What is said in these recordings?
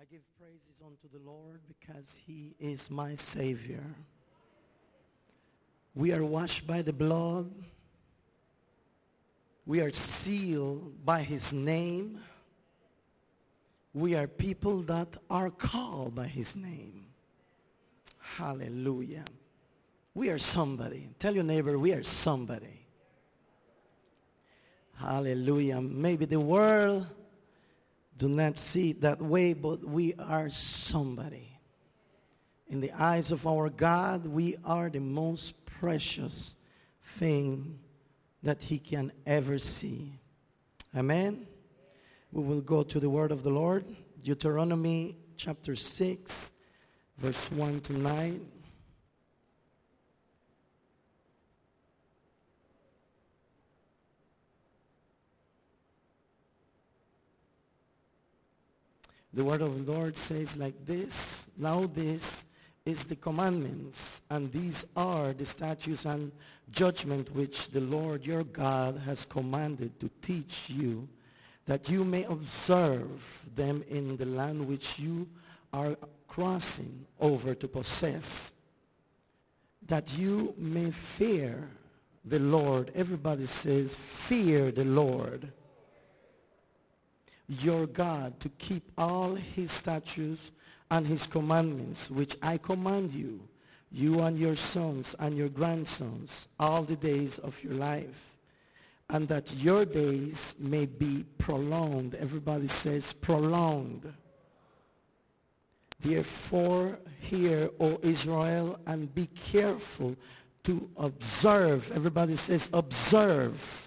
I give praises unto the Lord because he is my Savior. We are washed by the blood. We are sealed by his name. We are people that are called by his name. Hallelujah. We are somebody. Tell your neighbor, we are somebody. Hallelujah. Maybe the world do not see it that way, but we are somebody. In the eyes of our God, we are the most precious thing that he can ever see. Amen. We will go to the word of the Lord. Deuteronomy chapter 6, verse 1 to 9. The word of the Lord says like this: now this is the commandments, and these are the statutes and judgment which the Lord your God has commanded to teach you, that you may observe them in the land which you are crossing over to possess, that you may fear the Lord. Everybody says, fear the Lord your God, to keep all his statutes and his commandments, which I command you, you and your sons and your grandsons, all the days of your life, and that your days may be prolonged. Everybody says prolonged. Therefore, hear, O Israel, and be careful to observe. Everybody says observe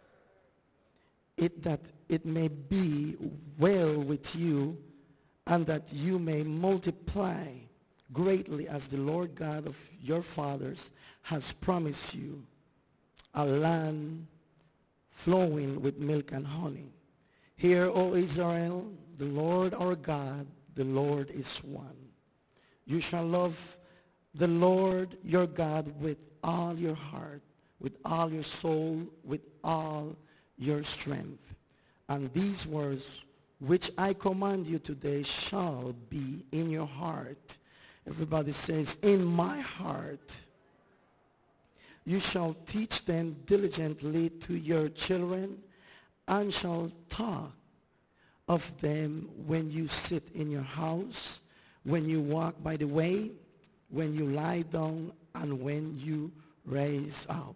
it, that it may be well with you, and that you may multiply greatly, as the Lord God of your fathers has promised you, a land flowing with milk and honey. Hear, O Israel, the Lord our God, the Lord is one. You shall love the Lord your God with all your heart, with all your soul, with all your strength. And these words which I command you today shall be in your heart. Everybody says, in my heart. You shall teach them diligently to your children, and shall talk of them when you sit in your house, when you walk by the way, when you lie down, and when you rise up.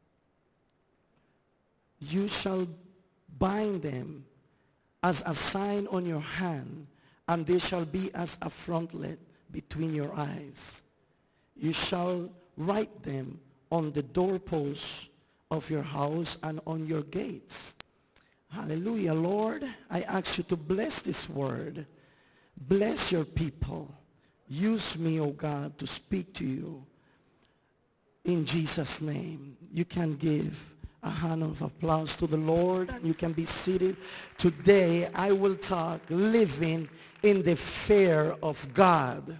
You shall bind them as a sign on your hand, and they shall be as a frontlet between your eyes. You shall write them on the doorposts of your house and on your gates. Hallelujah. Lord, I ask you to bless this word. Bless your people. Use me, O God, to speak to you. In Jesus' name. You can give a hand of applause to the Lord, and you can be seated. Today I will talk living in the fear of God.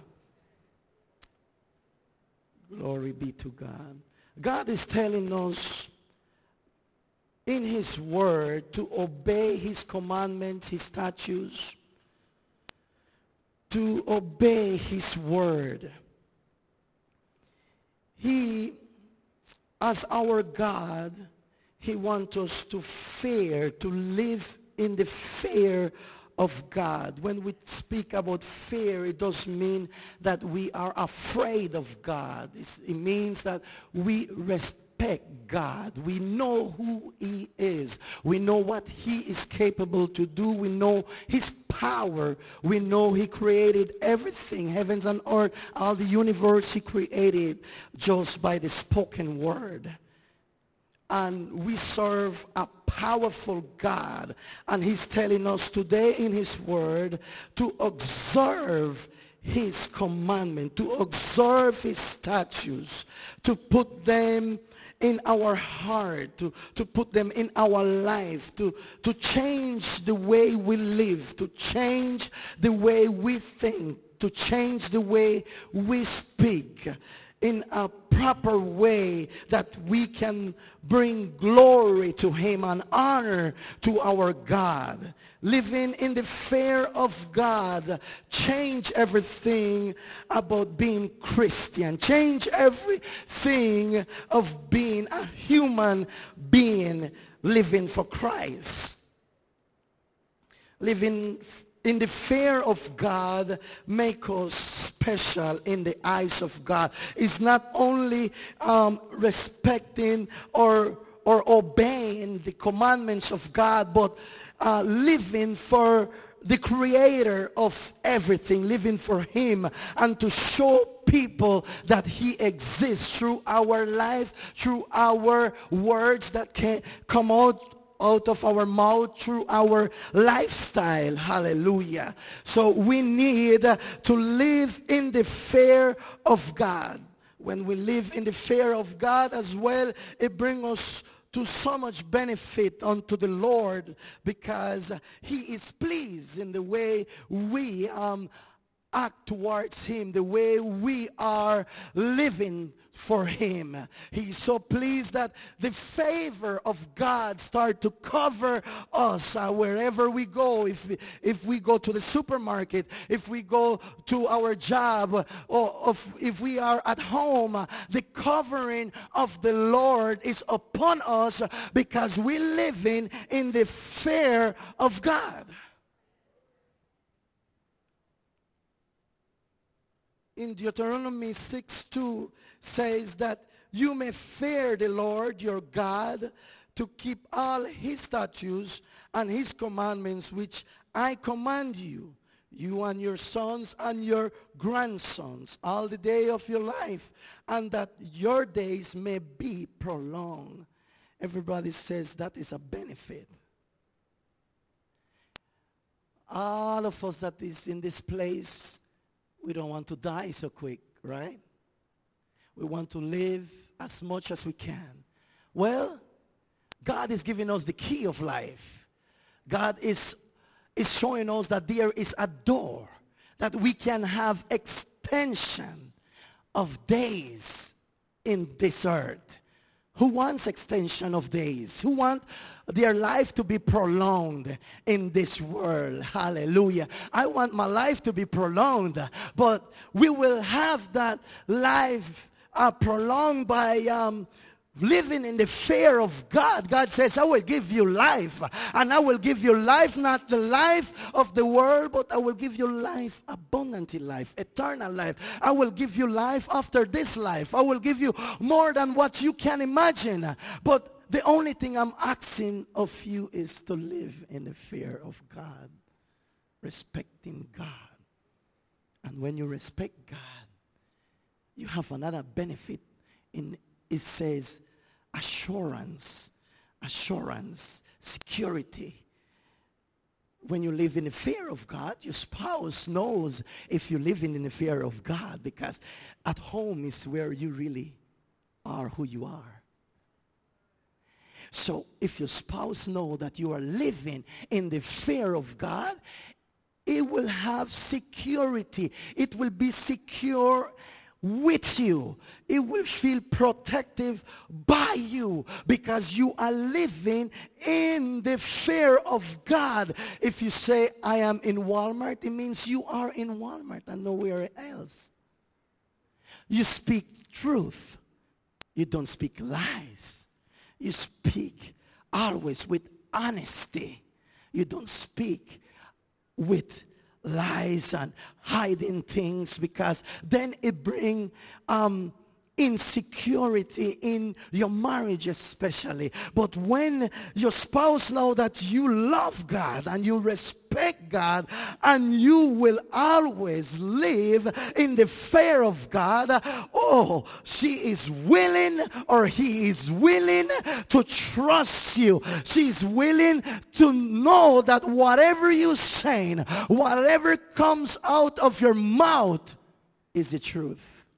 Glory be to God. God is telling us in his word to obey his commandments, his statutes, to obey his word. He, as our God, he wants us to fear, to live in the fear of God. When we speak about fear, it does mean that we are afraid of God. It means that we respect God. We know who he is. We know what he is capable to do. We know his power. We know he created everything, heavens and earth, all the universe he created just by the spoken word. And we serve a powerful God. And he's telling us today in his word to observe his commandment, to observe his statutes, to put them in our heart, to put them in our life, to change the way we live, to change the way we think, to change the way we speak. in a proper way that we can bring glory to him and honor to our God. Living in the fear of God change everything about being Christian. Change everything of being a human being living for Christ. Living in the fear of God make us special in the eyes of God. It's not only respecting or obeying the commandments of God, but living for the creator of everything, living for him, and to show people that he exists through our life, through our words that can come out of our mouth, through our lifestyle. Hallelujah. So we need to live in the fear of God. When we live in the fear of God as well, it brings us to so much benefit unto the Lord, because he is pleased in the way we act towards him, the way we are living for him. He's so pleased that the favor of God start to cover us wherever we go. If we go to the supermarket, if we go to our job, or if we are at home, the covering of the Lord is upon us because we're living in the fear of God. In Deuteronomy 6:2 says that you may fear the Lord your God, to keep all his statutes and his commandments which I command you, you and your sons and your grandsons, all the day of your life, and that your days may be prolonged. Everybody says that is a benefit. All of us that is in this place, we don't want to die so quick, right? We want to live as much as we can. Well, God is giving us the key of life. God is showing us that there is a door, that we can have extension of days in this earth. Who wants extension of days? Who want their life to be prolonged in this world? Hallelujah. I want my life to be prolonged, but we will have that life prolonged by living in the fear of God. God says, I will give you life, and I will give you life, not the life of the world, but I will give you life, abundant life, eternal life. I will give you life after this life. I will give you more than what you can imagine. But the only thing I'm asking of you is to live in the fear of God, respecting God. And when you respect God, you have another benefit. It says assurance, security. When you live in the fear of God, your spouse knows if you're living in the fear of God, because at home is where you really are who you are. So if your spouse knows that you are living in the fear of God, it will have security. It will be secure with you. It will feel protective by you, because you are living in the fear of God. If you say, I am in Walmart, it means you are in Walmart and nowhere else. You speak truth. You don't speak lies. You speak always with honesty. You don't speak with lies and hiding things, because then it brings insecurity in your marriage especially. But when your spouse knows that you love God and you respect God and you will always live in the fear of God, oh, she is willing, or he is willing to trust you. She is willing to know that whatever you're saying, whatever comes out of your mouth is the truth.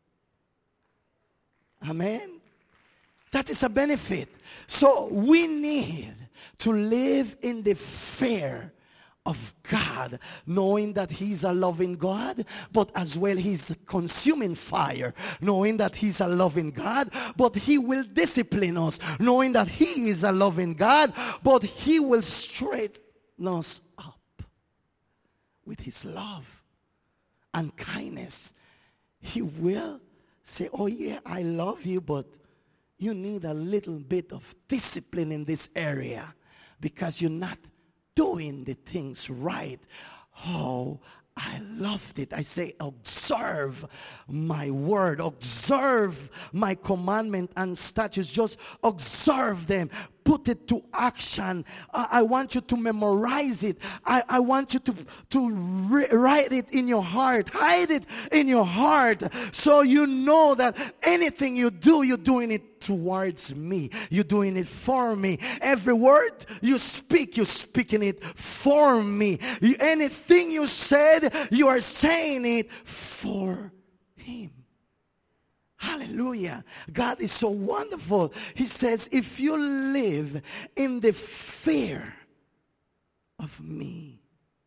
Amen. That is a benefit. So we need to live in the fear of God, knowing that He's a loving God, but as well He's consuming fire, knowing that He's a loving God, but He will discipline us, knowing that He is a loving God, but He will straighten us up with His love and kindness. He will say, oh yeah, I love you, but you need a little bit of discipline in this area because you're not doing the things right. Oh, I loved it. I say, observe my word, observe my commandment and statutes. Just observe them. Put it to action. I want you to memorize it. I want you to write it in your heart. Hide it in your heart so you know that anything you do, you're doing it towards me. You're doing it for me. Every word you speak, you're speaking it for me. Anything you said, you are saying it for Him. Hallelujah. God is so wonderful. He says, if you live in the fear of me,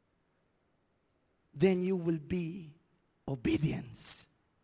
then you will be obedience.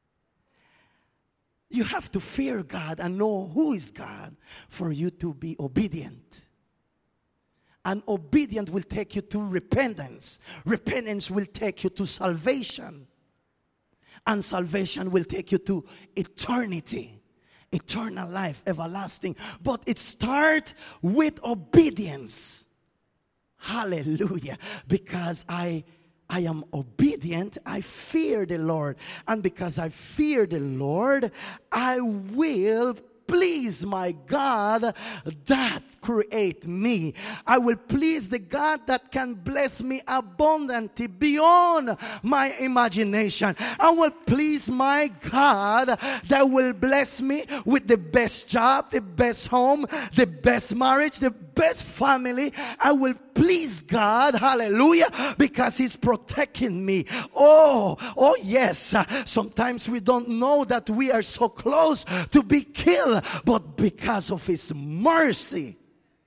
You have to fear God and know who is God for you to be obedient. And obedience will take you to repentance. Repentance will take you to salvation. And salvation will take you to eternity, eternal life, everlasting. But it starts with obedience. Hallelujah. Because I am obedient, I fear the Lord. And because I fear the Lord, I will please my God that create me. I will please the God that can bless me abundantly beyond my imagination. I will please my God that will bless me with the best job, the best home, the best marriage, the best family. I will please God, hallelujah, because He's protecting me. Oh yes, sometimes we don't know that we are so close to be killed, but because of His mercy,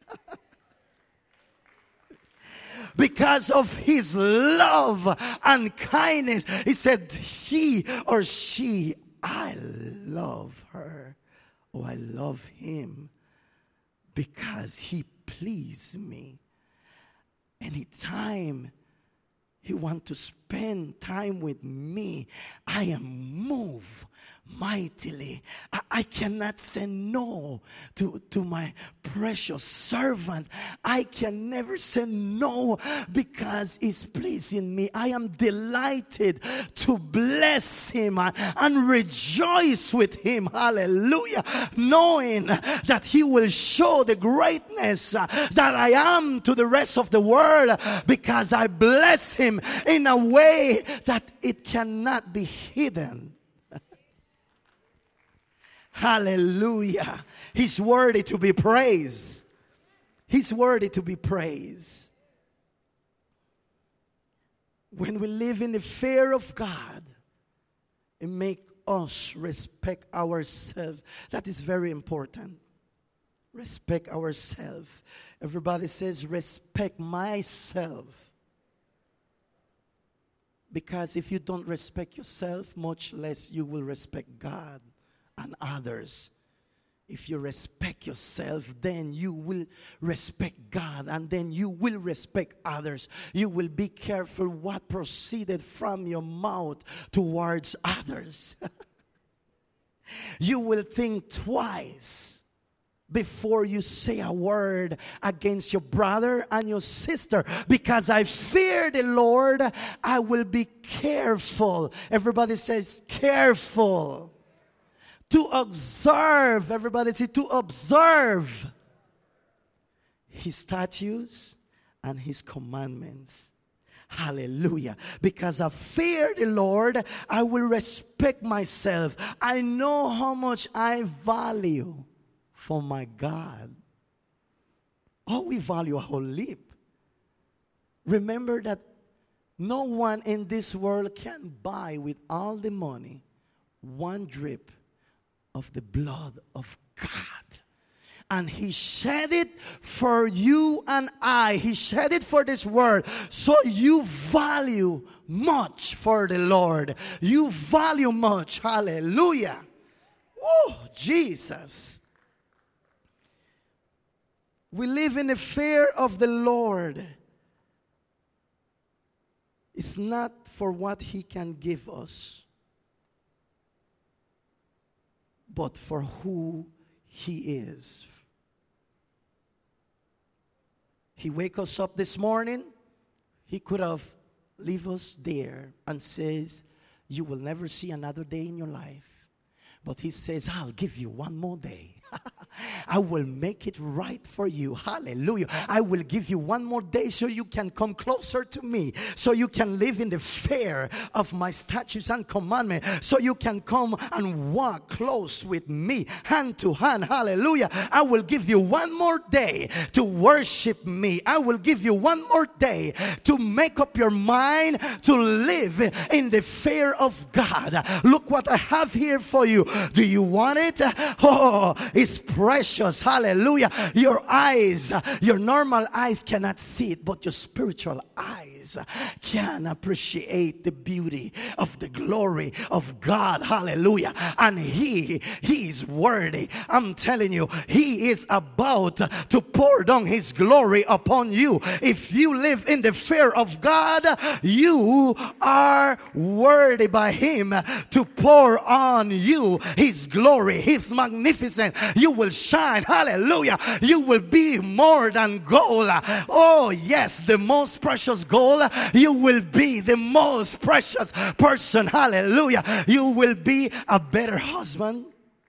because of His love and kindness, He said, he or she, I love her, or I love him, because he pleased me. Anytime He wants to spend time with me, I am moved mightily. I cannot say no to my precious servant. I can never say no because He's pleasing me. I am delighted to bless Him and rejoice with Him. Hallelujah. Knowing that He will show the greatness that I am to the rest of the world because I bless Him in a way that it cannot be hidden. Hallelujah. He's worthy to be praised. He's worthy to be praised. When we live in the fear of God, it makes us respect ourselves. That is very important. Respect ourselves. Everybody says, respect myself. Because if you don't respect yourself, much less you will respect God and others. If you respect yourself, then you will respect God, and then you will respect others. You will be careful what proceeded from your mouth towards others. You will think twice before you say a word against your brother and your sister. Because I fear the Lord, I will be careful. Everybody says careful. To observe, everybody say to observe His statutes and His commandments. Hallelujah. Because I fear the Lord, I will respect myself. I know how much I value for my God. Oh, we value a whole leap. Remember that no one in this world can buy with all the money one drip of the blood of God. And he shed it for you and I. He shed it for this world. So you value much for the Lord. You value much. Hallelujah. Woo, Jesus. We live in the fear of the Lord. It's not for what he can give us, but for who he is. He wake us up this morning. He could have leave us there and says, you will never see another day in your life. But he says, I'll give you one more day. I will make it right for you. Hallelujah. I will give you one more day so you can come closer to me. So you can live in the fear of my statutes and commandments. So you can come and walk close with me, hand to hand. Hallelujah. I will give you one more day to worship me. I will give you one more day to make up your mind to live in the fear of God. Look what I have here for you. Do you want it? Oh, it's precious. Hallelujah. Your eyes, your normal eyes cannot see it, but your spiritual eyes can appreciate the beauty of the glory of God. Hallelujah. And he is worthy. I'm telling you, he is about to pour down his glory upon you. If you live in the fear of God, you are worthy by him to pour on you his glory, his magnificence. You will shine. Hallelujah. You will be more than gold. Oh yes, the most precious gold. You will be the most precious person. Hallelujah. You will be a better husband,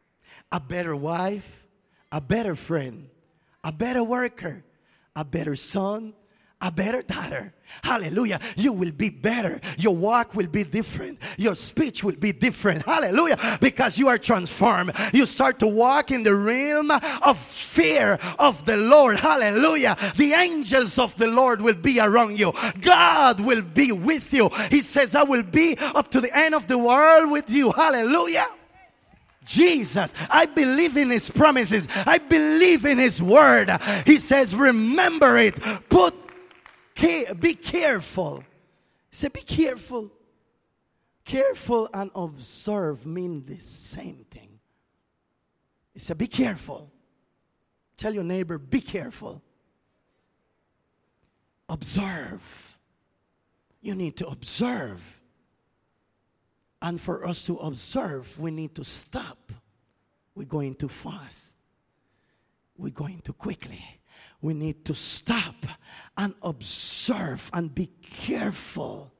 a better wife, a better friend, a better worker, a better son, a better daughter. Hallelujah. You will be better. Your walk will be different. Your speech will be different. Hallelujah. Because you are transformed. You start to walk in the realm of fear of the Lord. Hallelujah. The angels of the Lord will be around you. God will be with you. He says, I will be up to the end of the world with you. Hallelujah. Jesus, I believe in his promises. I believe in his word. He says, remember it. Be careful. He said, be careful. Careful and observe mean the same thing. He said, be careful. Tell your neighbor, be careful. Observe. You need to observe. And for us to observe, we need to stop. We're going too fast. We're going too quickly. We need to stop and observe and be careful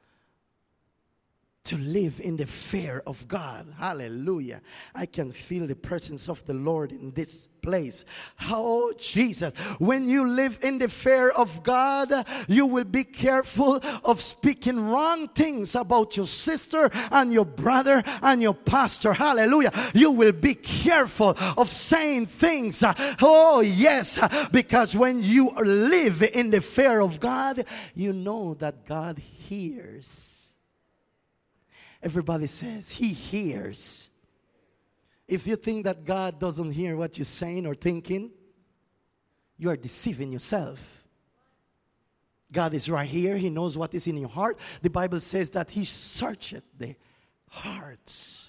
to live in the fear of God. Hallelujah. I can feel the presence of the Lord in this place. Oh, Jesus. When you live in the fear of God, you will be careful of speaking wrong things about your sister and your brother and your pastor. Hallelujah. You will be careful of saying things. Oh, yes. Because when you live in the fear of God, you know that God hears. Everybody says, he hears. If you think that God doesn't hear what you're saying or thinking, you are deceiving yourself. God is right here. He knows what is in your heart. The Bible says that he searcheth the hearts.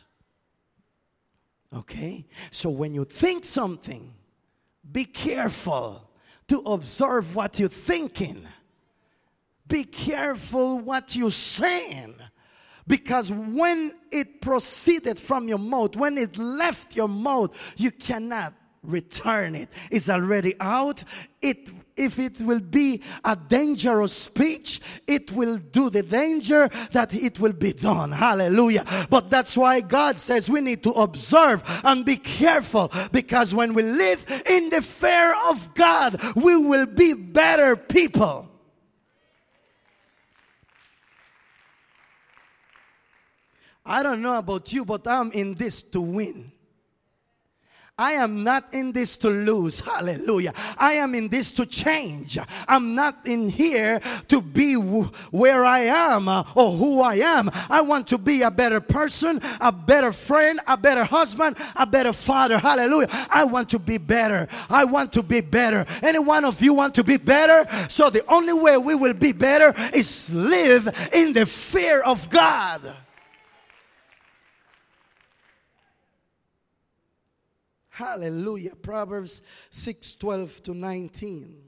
Okay? So when you think something, be careful to observe what you're thinking. Be careful what you're saying. Because when it proceeded from your mouth, when it left your mouth, you cannot return it. It's already out. If it will be a dangerous speech, it will do the danger that it will be done. Hallelujah. But that's why God says we need to observe and be careful. Because when we live in the fear of God, we will be better people. I don't know about you, but I'm in this to win. I am not in this to lose. Hallelujah. I am in this to change. I'm not in here to be where I am or who I am. I want to be a better person, a better friend, a better husband, a better father. Hallelujah. I want to be better. I want to be better. Any one of you want to be better? So the only way we will be better is live in the fear of God. Hallelujah. Proverbs 6:12-19.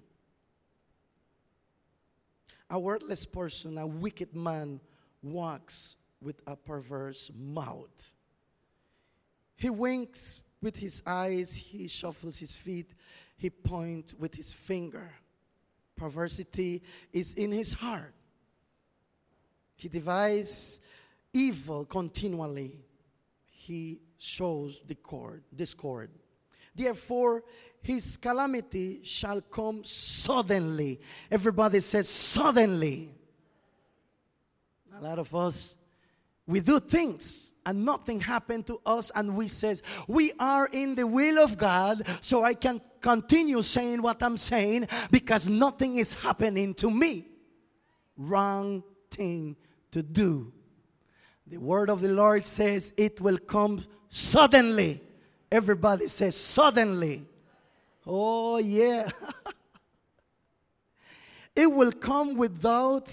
A worthless person, a wicked man, walks with a perverse mouth. He winks with his eyes, he shuffles his feet, he points with his finger. Perversity is in his heart. He devises evil continually. He shows discord. Therefore, his calamity shall come suddenly. Everybody says suddenly. A lot of us, we do things and nothing happened to us, and we says, we are in the will of God, so I can continue saying what I'm saying because nothing is happening to me. Wrong thing to do. The word of the Lord says it will come suddenly. Everybody says suddenly. Oh yeah. It will come without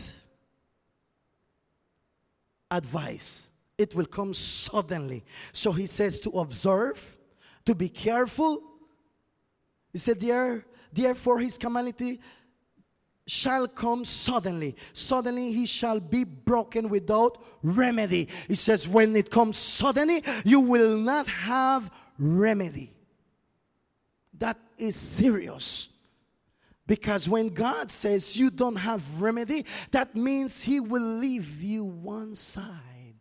advice. It will come suddenly. So he says to observe, to be careful. He said, therefore his calamity shall come suddenly. Suddenly he shall be broken without remedy. He says when it comes suddenly, you will not have remedy. That is serious. Because when God says you don't have remedy, that means he will leave you one side.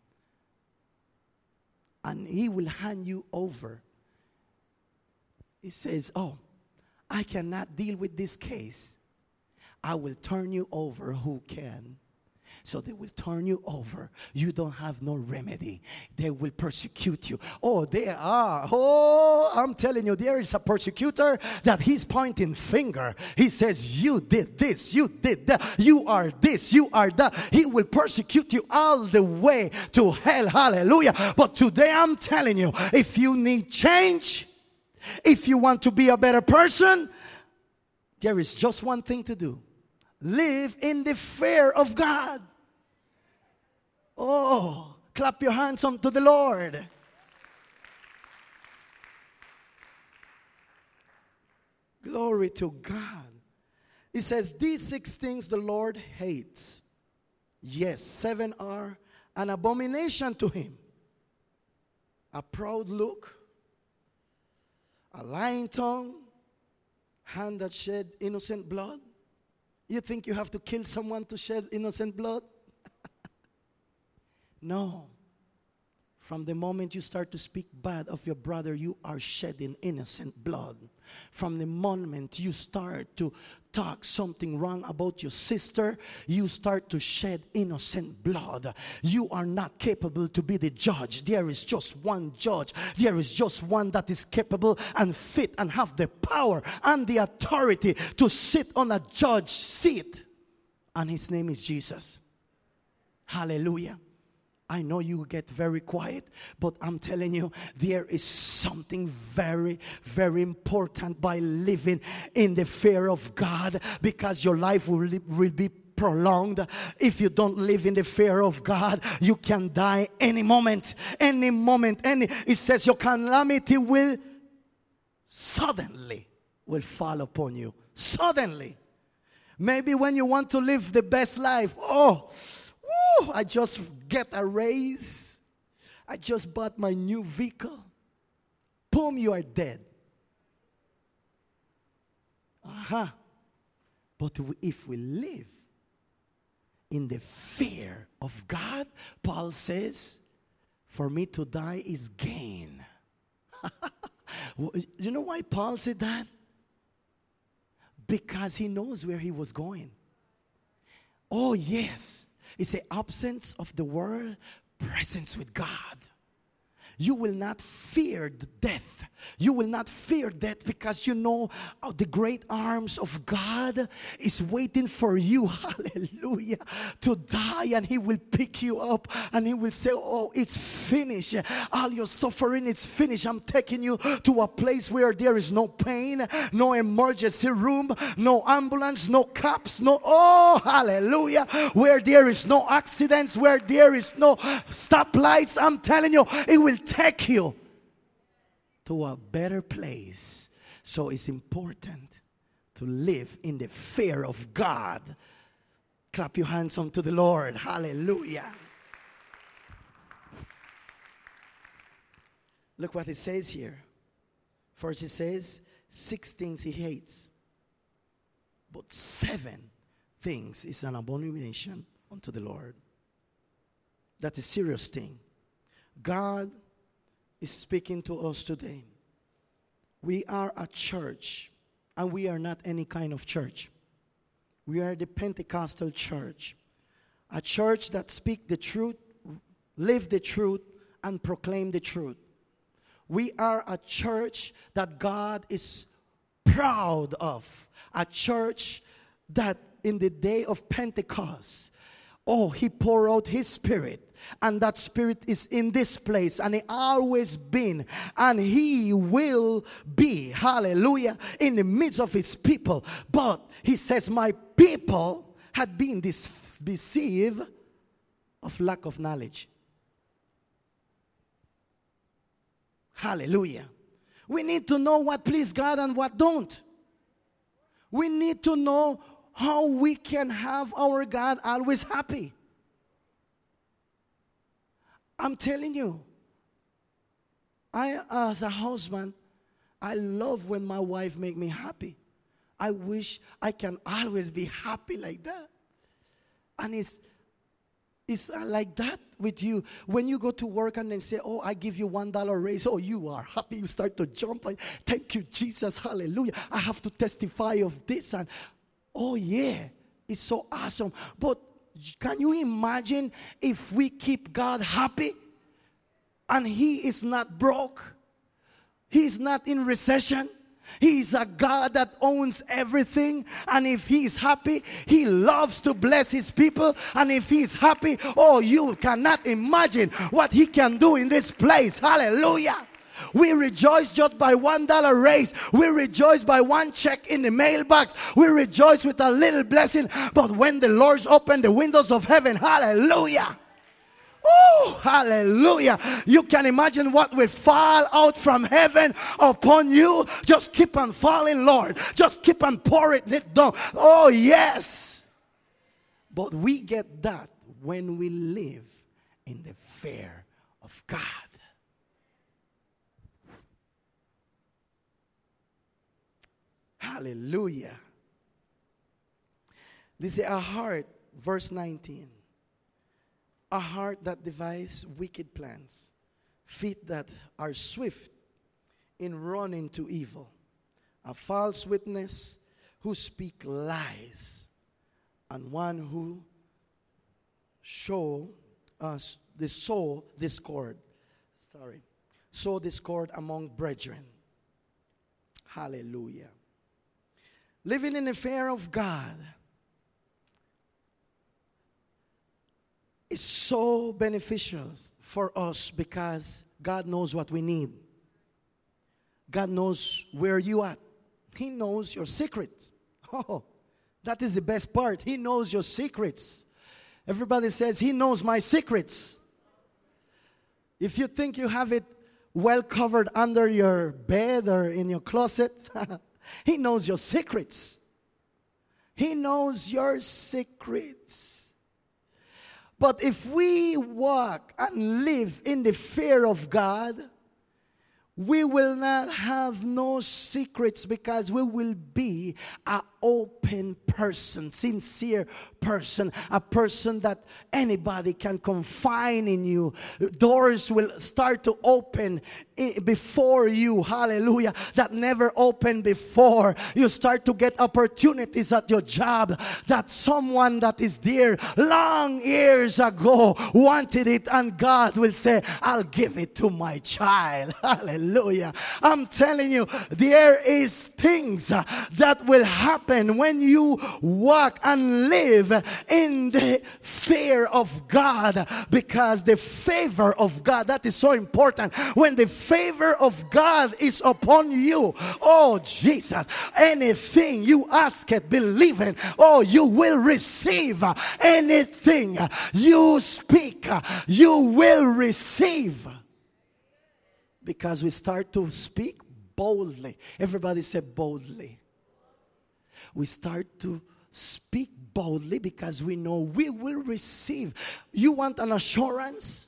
And he will hand you over. He says, oh, I cannot deal with this case. I will turn you over who can. So they will turn you over. You don't have no remedy. They will persecute you. Oh, they are. Oh, I'm telling you, there is a persecutor that he's pointing finger. He says, you did this, you did that, you are this, you are that. He will persecute you all the way to hell. Hallelujah. But today I'm telling you, if you need change, if you want to be a better person, there is just one thing to do. Live in the fear of God. Oh, clap your hands unto the Lord. Glory to God. He says, these 6 things the Lord hates. Yes, 7 are an abomination to him. A proud look, a lying tongue, hand that shed innocent blood. You think you have to kill someone to shed innocent blood? No. From the moment you start to speak bad of your brother, you are shedding innocent blood. From the moment you start to talk something wrong about your sister, you start to shed innocent blood. You are not capable to be the judge. There is just one judge. There is just one that is capable and fit and have the power and the authority to sit on a judge seat. And his name is Jesus. Hallelujah. I know you get very quiet, but I'm telling you, there is something very, very important by living in the fear of God, because your life will be prolonged. If you don't live in the fear of God, you can die any moment. Any moment. It says your calamity will suddenly will fall upon you. Suddenly. Maybe when you want to live the best life, I just get a raise. I just bought my new vehicle. Boom, you are dead. But if we live in the fear of God, Paul says, for me to die is gain. You know why Paul said that? Because he knows where he was going. Oh, yes. It's the absence of the world, presence with God. You will not fear death. You will not fear death because you know the great arms of God is waiting for you, hallelujah, to die, and He will pick you up and He will say, oh, it's finished. All your suffering is finished. I'm taking you to a place where there is no pain, no emergency room, no ambulance, no cops, oh, hallelujah, where there is no accidents, where there is no stoplights. I'm telling you, it will take you to a better place. So it's important to live in the fear of God. Clap your hands unto the Lord. Hallelujah. Look what it says here. First it says 6 things He hates, but 7 things is an abomination unto the Lord. That's a serious thing. God is speaking to us today. We are a church, and we are not any kind of church. We are the Pentecostal church, a church that speaks the truth, live the truth, and proclaim the truth. We are a church that God is proud of, a church that in the day of Pentecost, He poured out His Spirit. And that Spirit is in this place, and He always been, and He will be, hallelujah, in the midst of His people. But He says, my people had been deceived of lack of knowledge. Hallelujah. We need to know what please God and what don't. We need to know how we can have our God always happy. I'm telling you, I, as a husband, I love when my wife make me happy. I wish I can always be happy like that. And it's like that with you. When you go to work and they say, oh, I give you $1 raise. Oh, you are happy. You start to jump. Thank you, Jesus. Hallelujah. I have to testify of this. And oh, yeah, it's so awesome. But can you imagine if we keep God happy and He is not broke? He is not in recession. He is a God that owns everything. And if He is happy, He loves to bless His people. And if He is happy, oh, you cannot imagine what He can do in this place. Hallelujah. We rejoice just by $1 raise. We rejoice by 1 check in the mailbox. We rejoice with a little blessing. But when the Lord's opened the windows of heaven, hallelujah. Oh, hallelujah. You can imagine what will fall out from heaven upon you. Just keep on falling, Lord. Just keep on pouring it down. Oh, yes. But we get that when we live in the fear of God. Hallelujah. This is a heart, verse 19. A heart that devises wicked plans, feet that are swift in running to evil, a false witness who speak lies, and one who sow discord among brethren. Hallelujah. Living in the fear of God is so beneficial for us because God knows what we need. God knows where you are. He knows your secrets. Oh, that is the best part. He knows your secrets. Everybody says, He knows my secrets. If you think you have it well covered under your bed or in your closet, He knows your secrets. He knows your secrets. But if we walk and live in the fear of God, we will not have no secrets because we will be an open person, sincere person, a person that anybody can confide in you. Doors will start to open before you, hallelujah, that never opened before. You start to get opportunities at your job that someone that is there long years ago wanted it, and God will say, I'll give it to my child. Hallelujah. I'm telling you, there is things that will happen when you walk and live in the fear of God, because the favor of God, that is so important. When the favor of God is upon you, oh Jesus, anything you ask it, believe it, oh, you will receive. Anything you speak, you will receive. Because we start to speak boldly. Everybody say boldly. We start to speak boldly because we know we will receive. You want an assurance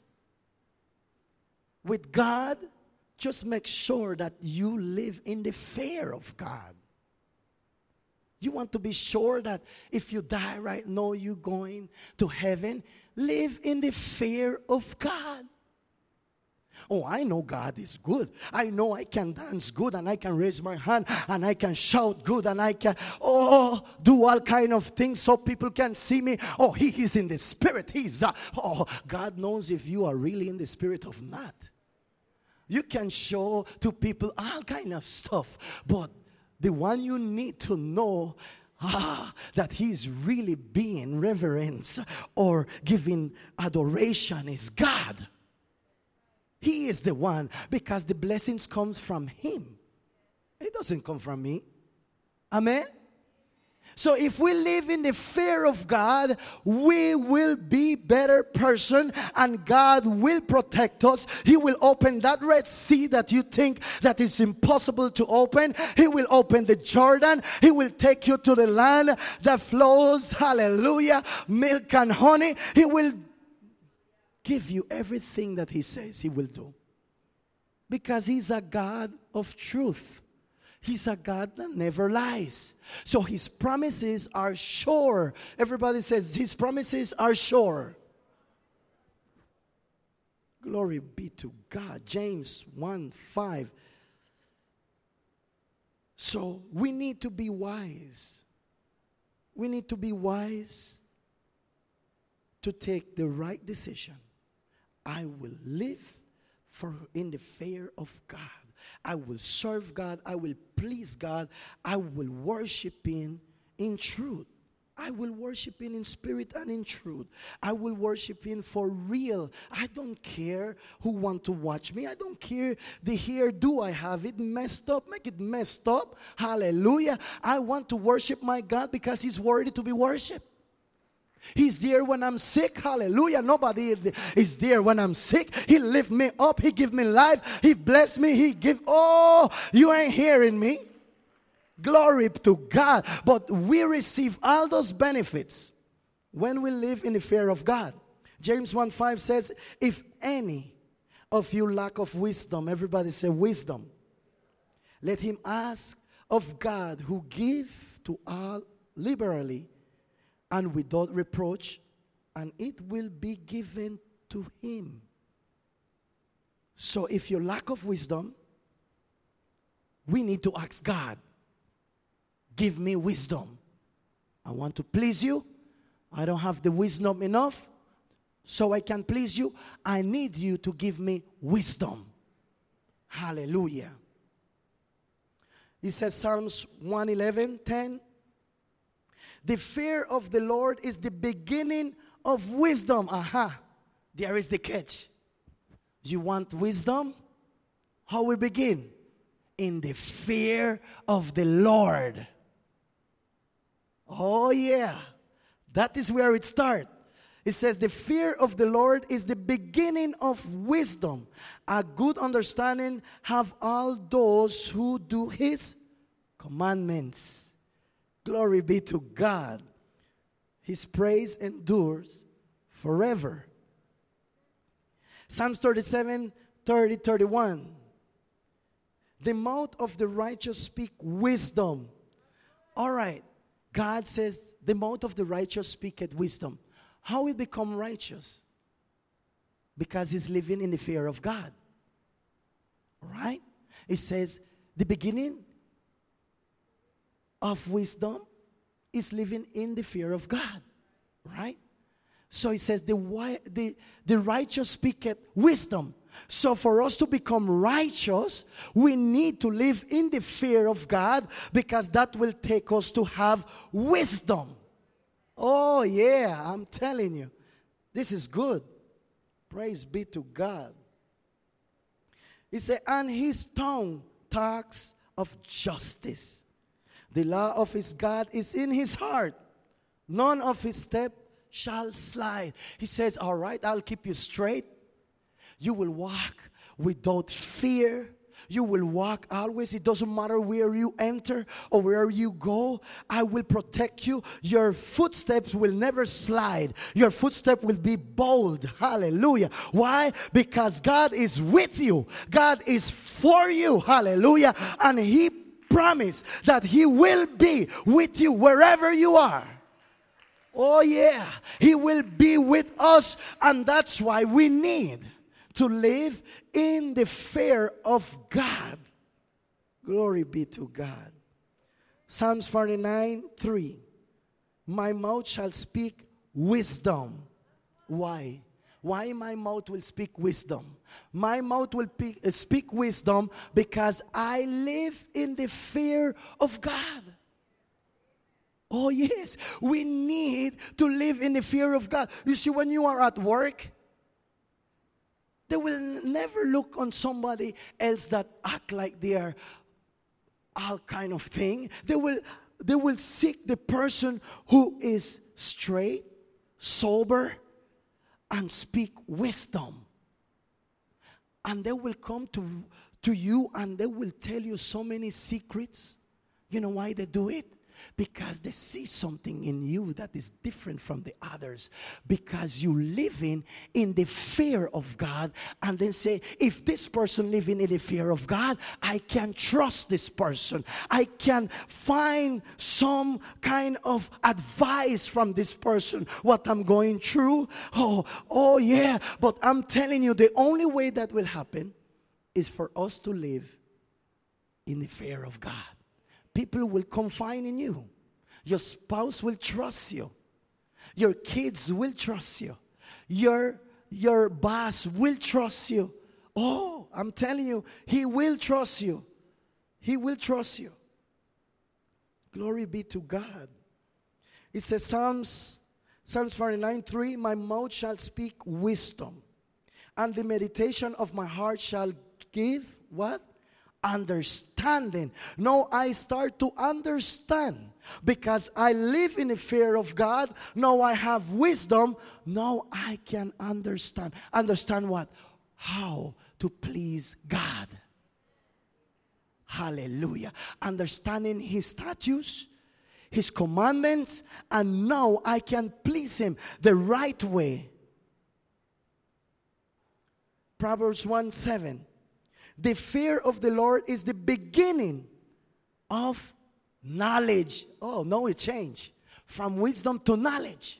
with God? Just make sure that you live in the fear of God. You want to be sure that if you die right now, you're going to heaven. Live in the fear of God. Oh, I know God is good. I know I can dance good, and I can raise my hand, and I can shout good, and I can, do all kind of things so people can see me. Oh, he is in the spirit. God knows if you are really in the spirit or not. You can show to people all kind of stuff, but the one you need to know that he's really being reverence or giving adoration is God. He is the one, because the blessings comes from him. It doesn't come from me. Amen? So if we live in the fear of God, we will be better person, and God will protect us. He will open that Red Sea that you think that is impossible to open. He will open the Jordan. He will take you to the land that flows, hallelujah, milk and honey. He will give you everything that he says he will do. Because he's a God of truth. He's a God that never lies. So his promises are sure. Everybody says his promises are sure. Glory be to God. James 1:5. So we need to be wise. We need to be wise to take the right decision. I will live in the fear of God. I will serve God. I will please God. I will worship him in truth. I will worship him in spirit and in truth. I will worship him for real. I don't care who want to watch me. I don't care the hairdo I have. It messed up. Make it messed up. Hallelujah. I want to worship my God because he's worthy to be worshiped. He's there when I'm sick. Hallelujah. Nobody is there when I'm sick. He lift me up. He give me life. He bless me. He give. Oh, you ain't hearing me. Glory to God. But we receive all those benefits when we live in the fear of God. James 1:5 says, if any of you lack of wisdom, everybody say wisdom, let him ask of God, who give to all liberally and without reproach, and it will be given to him. So if you lack of wisdom, we need to ask God, give me wisdom. I want to please you. I don't have the wisdom enough so I can please you. I need you to give me wisdom. Hallelujah. It says Psalms 111:10. The fear of the Lord is the beginning of wisdom. Aha. There is the catch. You want wisdom? How we begin? In the fear of the Lord. Oh yeah. That is where it starts. It says the fear of the Lord is the beginning of wisdom. A good understanding have all those who do his commandments. Glory be to God. His praise endures forever. Psalms 37:30-31. The mouth of the righteous speak wisdom. All right. God says, the mouth of the righteous speaketh wisdom. How we become righteous? Because he's living in the fear of God. Right? It says, the beginning of wisdom is living in the fear of God. Right? So it says, the righteous speaketh wisdom. So for us to become righteous, we need to live in the fear of God, because that will take us to have wisdom. Oh yeah, I'm telling you. This is good. Praise be to God. He said, and his tongue talks of justice. The law of his God is in his heart. None of his steps shall slide. He says, all right, I'll keep you straight. You will walk without fear. You will walk always. It doesn't matter where you enter or where you go. I will protect you. Your footsteps will never slide. Your footstep will be bold. Hallelujah. Why? Because God is with you. God is for you. Hallelujah. And he promised that he will be with you wherever you are. Oh yeah. He will be with us. And that's why we need to live in the fear of God. Glory be to God. Psalms 49:3. My mouth shall speak wisdom. Why? Why my mouth will speak wisdom? My mouth will speak wisdom because I live in the fear of God. Oh yes, we need to live in the fear of God. You see, when you are at work, they will never look on somebody else that act like they are all kind of thing. They will seek the person who is straight, sober, and speak wisdom. And they will come to you and they will tell you so many secrets. You know why they do it? Because they see something in you that is different from the others. Because you living in the fear of God, and then say, if this person living in the fear of God, I can trust this person. I can find some kind of advice from this person, what I'm going through. Oh yeah. But I'm telling you, the only way that will happen is for us to live in the fear of God. People will confide in you. Your spouse will trust you. Your kids will trust you. Your boss will trust you. Oh, I'm telling you, he will trust you. He will trust you. Glory be to God. It says Psalms 49:3, my mouth shall speak wisdom, and the meditation of my heart shall give what? Understanding. Now I start to understand because I live in the fear of God. Now I have wisdom. Now I can understand. Understand what? How to please God. Hallelujah. Understanding his statutes, his commandments, and now I can please him the right way. Proverbs 1:7. The fear of the Lord is the beginning of knowledge. Oh, no, it changed from wisdom to knowledge.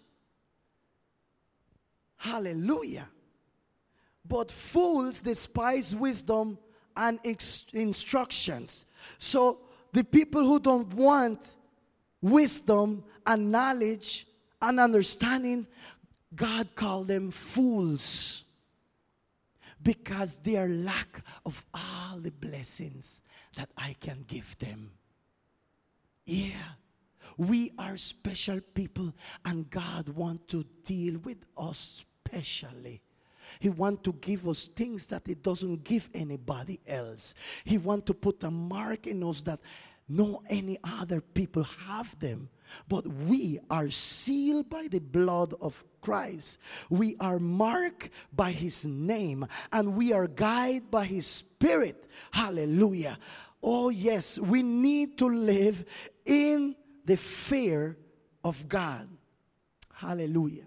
Hallelujah. But fools despise wisdom and instructions. So the people who don't want wisdom and knowledge and understanding, God called them fools. Because they are lack of all the blessings that I can give them. Yeah. We are special people, and God wants to deal with us specially. He wants to give us things that He doesn't give anybody else. He wants to put a mark in us that no any other people have them. But we are sealed by the blood of Christ. We are marked by His name, and we are guided by His Spirit. Hallelujah. Oh yes, we need to live in the fear of God. Hallelujah.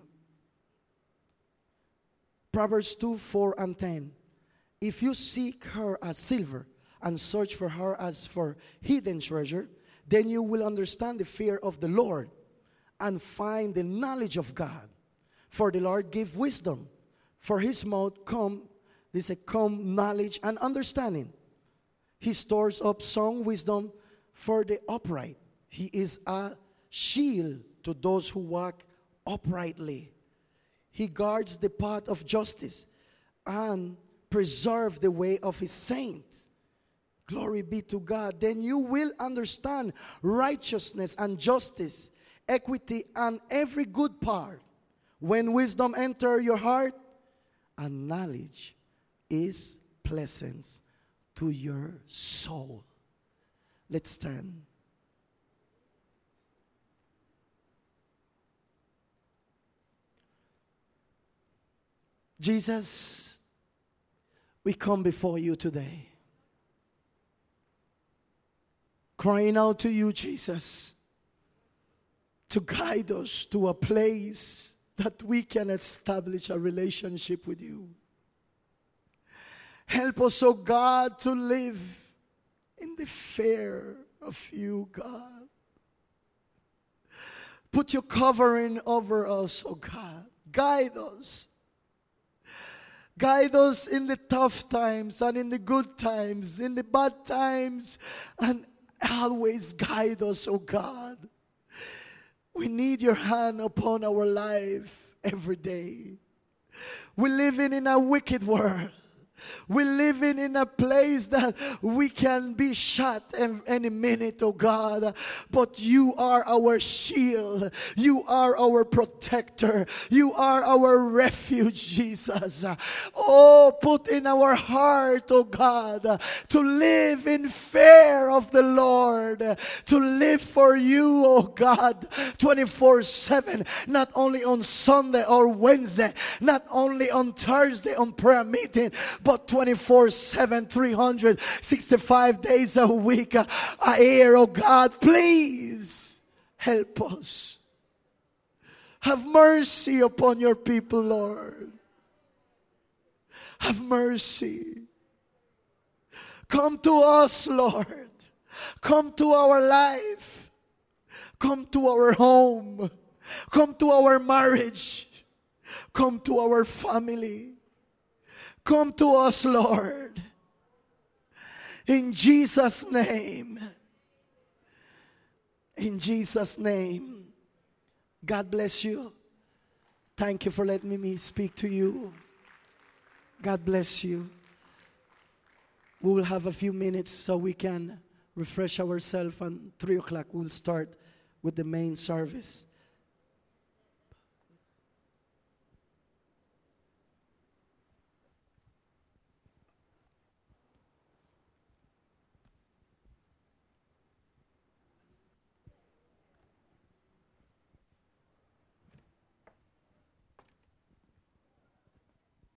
Proverbs 2:4-10. If you seek her as silver and search for her as for hidden treasure, then you will understand the fear of the Lord and find the knowledge of God. For the Lord give wisdom. For his mouth come knowledge and understanding. He stores up sound wisdom for the upright. He is a shield to those who walk uprightly. He guards the path of justice and preserve the way of his saints. Glory be to God. Then you will understand righteousness and justice, equity, and every good part. When wisdom enter your heart, and knowledge is pleasant to your soul. Let's stand. Jesus, we come before you today, crying out to you, Jesus, to guide us to a place that we can establish a relationship with you. Help us, oh God, to live in the fear of you, God. Put your covering over us, oh God. Guide us. Guide us in the tough times and in the good times, in the bad times, and always guide us, oh God. We need your hand upon our life every day. We're living in a wicked world. We're living in a place that we can be shot any minute, oh God. But you are our shield. You are our protector. You are our refuge, Jesus. Oh, put in our heart, oh God, to live in fear of the Lord. To live for you, oh God, 24/7. Not only on Sunday or Wednesday. Not only on Thursday on prayer meeting, but 24/7, 365 days a week, a year, oh God. Please help us. Have mercy upon your people, Lord. Have mercy. Come to us, Lord. Come to our life. Come to our home. Come to our marriage. Come to our family. Come to us, Lord. In Jesus' name. In Jesus' name. God bless you. Thank you for letting me speak to you. God bless you. We will have a few minutes so we can refresh ourselves, and 3 o'clock we'll start with the main service.